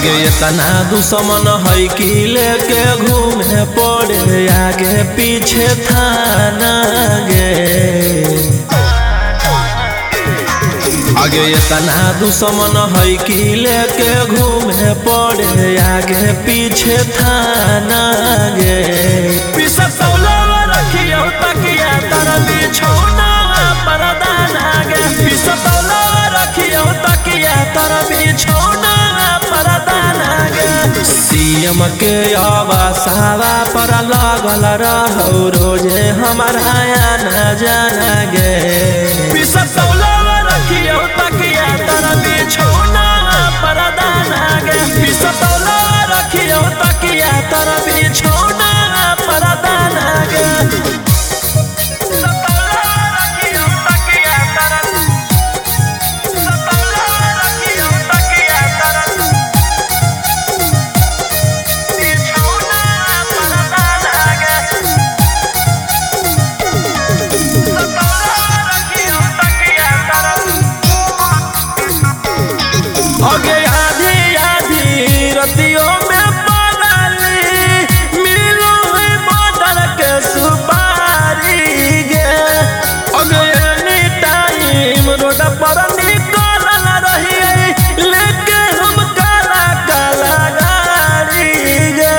आगे इतना दुश्मन है कि लेके घूमे पड़े आगे पीछे थाना गे। आगे इतना दुश्मन है कि लेके घूमे पड़े आगे पीछे थाना गे। पीछे तौला रखियो तकिया तारा बिछौना परदाना गे। पीछे तौला रखियो तकिया तारा बिछौना परदाना गे। सीएम के आवासावा पर लागल रहो रोजे हमारा आना जाना गे। पीछे तौला रखियो तकिया तारा बिछौना परदाना गे। पीछे तौला रखियो तकिया तारा बिछौना परदाना गे। आगे आधी आधी रतियों में पगली मिलो है बॉर्डर के सुपारी गे। आगे एनी टाइम रोड पर निकल रही लेके हम काला काला गाड़ी गे।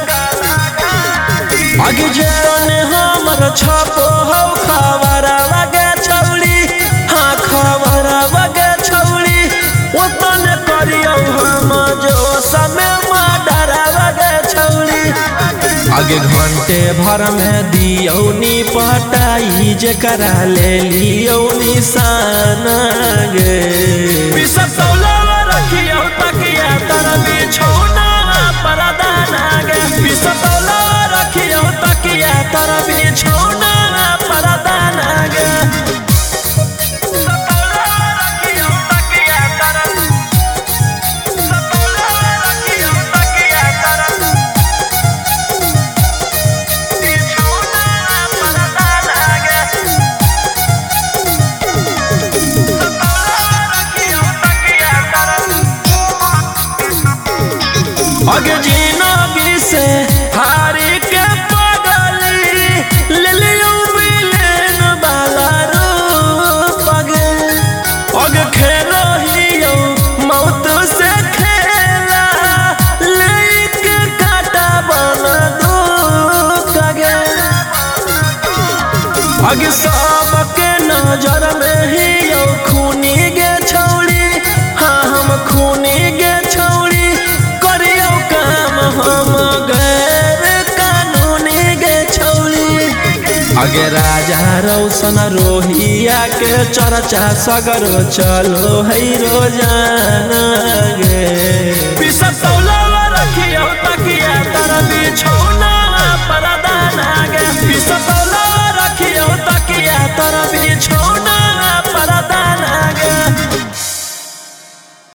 आगे जाने हमर छपो हो खबर लगे छौड़ी। हाँ खबर लगे छौड़ी ओतन करियो हम जो समय डरा लगे छौड़ी। आगे घंटे भर में दियो नी पटाई जेकरा ले लियो निशान गे। पीछे तौला रखियो तकिया तारा बिछौना परदाना गे। पीछे तौला रखियो तकिया तारा बिछौना परदाना गे। आगे जिंदगी से हारी के पगली ले लियो विलेन वाला रूप गे। आगे खेलो हियो मौत से खेला लेके काटा बन दुख गे। आगे सबके नजर में हियो खूनी गे छौड़ी। हाँ हम खूनी गे छौड़ी हम गैर कानूनी गे छौड़ी। आगे राजा रोशन रोहिया के चर्चा सगरो चलो है रोजाना गे।